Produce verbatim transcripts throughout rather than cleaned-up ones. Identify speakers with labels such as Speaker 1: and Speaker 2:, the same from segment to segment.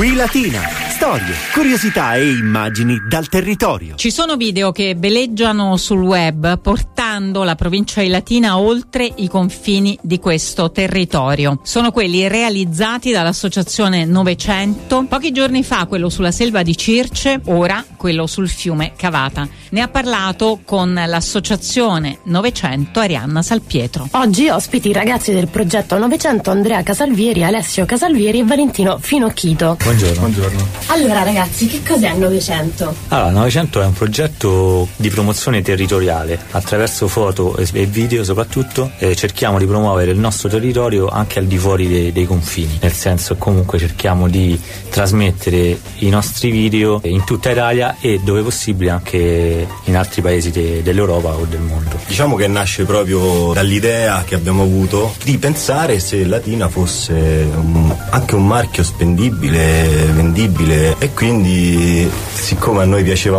Speaker 1: Qui Latina, storie, curiosità e immagini dal territorio.
Speaker 2: Ci sono video che veleggiano sul web portando la provincia di Latina oltre i confini di questo territorio. Sono quelli realizzati dall'associazione Novecento. Pochi giorni fa quello sulla selva di Circe, ora quello sul fiume Cavata. Ne ha parlato con l'associazione Novecento Arianna Salpietro.
Speaker 3: Oggi ospiti i ragazzi del progetto Novecento Andrea Casalvieri, Alessio Casalvieri e Valentino Finocchito.
Speaker 4: Buongiorno. Buongiorno.
Speaker 3: Allora ragazzi, che cos'è Novecento?
Speaker 4: Allora, Novecento è un progetto di promozione territoriale. Attraverso foto e video soprattutto eh, cerchiamo di promuovere il nostro territorio anche al di fuori dei, dei confini. Nel senso, comunque cerchiamo di trasmettere i nostri video in tutta Italia e dove possibile anche in altri paesi de, dell'Europa o del mondo.
Speaker 5: Diciamo che nasce proprio dall'idea che abbiamo avuto di pensare se Latina fosse un, anche un marchio spendibile, vendibile, e quindi siccome a noi piaceva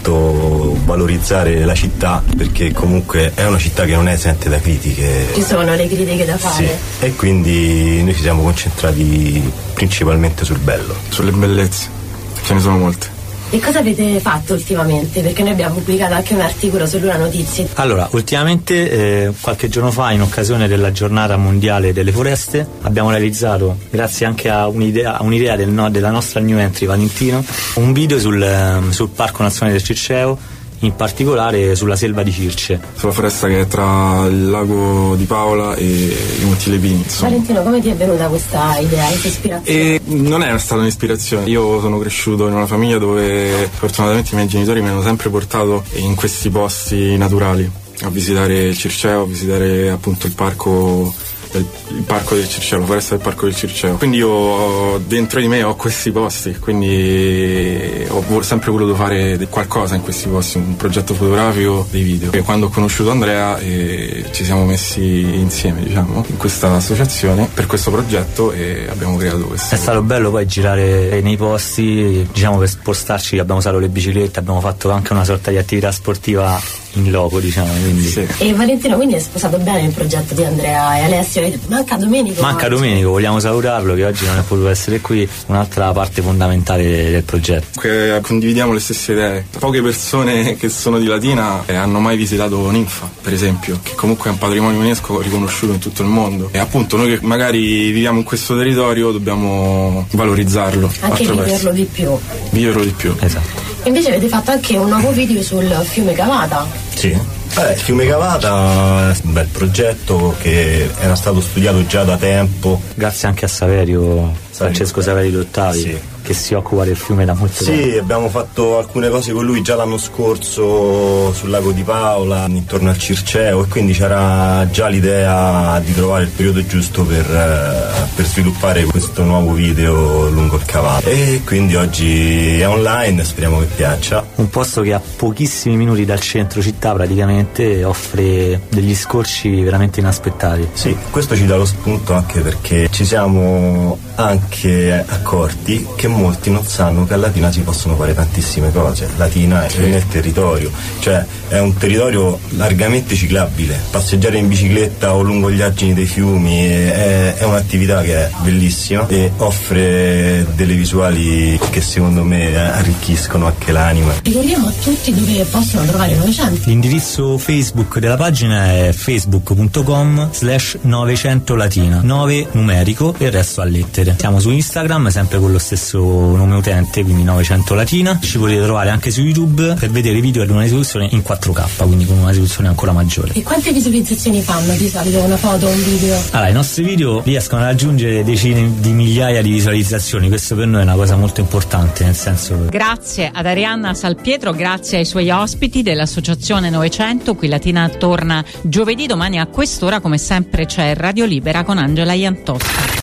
Speaker 5: molto valorizzare la città, perché comunque è una città che non è esente da critiche.
Speaker 3: Ci sono le critiche da fare.
Speaker 5: Sì. E quindi noi ci siamo concentrati principalmente sul bello.
Speaker 6: Sulle bellezze, ce ne sono molte.
Speaker 3: E cosa avete fatto ultimamente? Perché noi abbiamo pubblicato anche un articolo su Luna Notizie.
Speaker 4: Allora, ultimamente, eh, qualche giorno fa, in occasione della giornata mondiale delle foreste, abbiamo realizzato, grazie anche a un'idea, a un'idea del no, della nostra new entry Valentino, un video sul, sul Parco Nazionale del Circeo, in particolare sulla selva di Circe.
Speaker 6: Sulla foresta che è tra il lago di Paola e i Monti Lepini.
Speaker 3: Valentino, come ti è venuta questa idea, questa ispirazione?
Speaker 6: E non è stata un'ispirazione. Io sono cresciuto in una famiglia dove fortunatamente i miei genitori mi hanno sempre portato in questi posti naturali, a visitare il Circeo, a visitare appunto il parco del, il parco del Circeo, la foresta del parco del Circeo. Quindi io dentro di me ho questi posti, quindi ho sempre voluto fare qualcosa in questi posti, un progetto fotografico, dei video. E quando ho conosciuto Andrea eh, ci siamo messi insieme, diciamo, in questa associazione per questo progetto e abbiamo creato questo.
Speaker 4: È stato bello poi girare nei posti, diciamo, per spostarci abbiamo usato le biciclette, abbiamo fatto anche una sorta di attività sportiva in loco, diciamo, quindi.
Speaker 3: Sì. E Valentino quindi è sposato bene il progetto di Andrea e Alessio. Manca Domenico.
Speaker 4: Manca oggi. Domenico, vogliamo salutarlo che oggi non è potuto essere qui, un'altra parte fondamentale del progetto.
Speaker 6: Che condividiamo le stesse idee. Poche persone che sono di Latina eh, hanno mai visitato Ninfa, per esempio, che comunque è un patrimonio UNESCO riconosciuto in tutto il mondo. E appunto noi che magari viviamo in questo territorio dobbiamo valorizzarlo.
Speaker 3: Anche viverlo di più.
Speaker 6: Viverlo di più.
Speaker 4: Esatto.
Speaker 3: Invece avete fatto anche un nuovo video sul fiume Cavata.
Speaker 5: Sì. Eh, il fiume Cavata è un bel progetto che era stato studiato già da tempo.
Speaker 4: Grazie anche a Saverio, Francesco Saverio Dottavi, sì, che si occupa del fiume da molto tempo.
Speaker 5: Sì, abbiamo fatto alcune cose con lui già l'anno scorso sul lago di Paola, intorno al Circeo, e quindi c'era già l'idea di trovare il periodo giusto per, per sviluppare questo nuovo video lungo il Cavata. E quindi oggi è online, speriamo che piaccia.
Speaker 4: Un posto che a pochissimi minuti dal centro città praticamente offre degli scorci veramente inaspettati.
Speaker 5: Sì, questo ci dà lo spunto anche perché ci siamo anche accorti che molti non sanno che a Latina si possono fare tantissime cose. Latina è nel territorio, cioè è un territorio largamente ciclabile. Passeggiare in bicicletta o lungo gli argini dei fiumi è, è un'attività che è bellissima e offre delle visuali che secondo me arricchiscono anche l'anima.
Speaker 3: Ricordiamo a tutti dove possono trovare Novecento.
Speaker 4: L'indirizzo Facebook della pagina è facebook punto com slash novecento latina, nove numerico e il resto a lettere. Siamo su Instagram sempre con lo stesso nome utente, quindi Novecento Latina. Ci potete trovare anche su YouTube per vedere i video ad una risoluzione in quattro K, quindi con una risoluzione ancora maggiore.
Speaker 3: E quante visualizzazioni fanno di solito una foto o un video?
Speaker 4: Allora, i nostri video riescono a raggiungere decine di migliaia di visualizzazioni, questo per noi è una cosa molto importante, nel senso.
Speaker 2: Grazie ad Arianna Salpietro, grazie ai suoi ospiti dell'associazione Novecento. Qui Latina torna giovedì, domani a quest'ora come sempre c'è Radio Libera con Angela Iantosca.